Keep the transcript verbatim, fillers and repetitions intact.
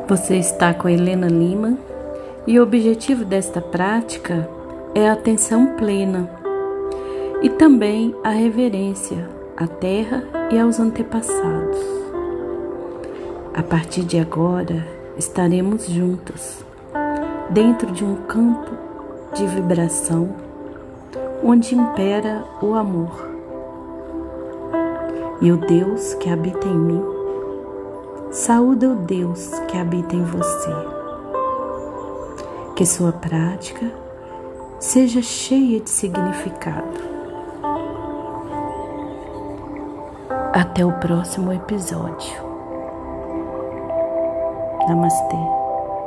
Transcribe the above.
Você está com a Helena Lima e o objetivo desta prática é a atenção plena e também a reverência à terra e aos antepassados. A partir de agora, estaremos juntos, dentro de um campo de vibração onde impera o amor. E o Deus que habita em mim saúda o Deus que habita em você. Que sua prática seja cheia de significado. Até o próximo episódio. Namastê.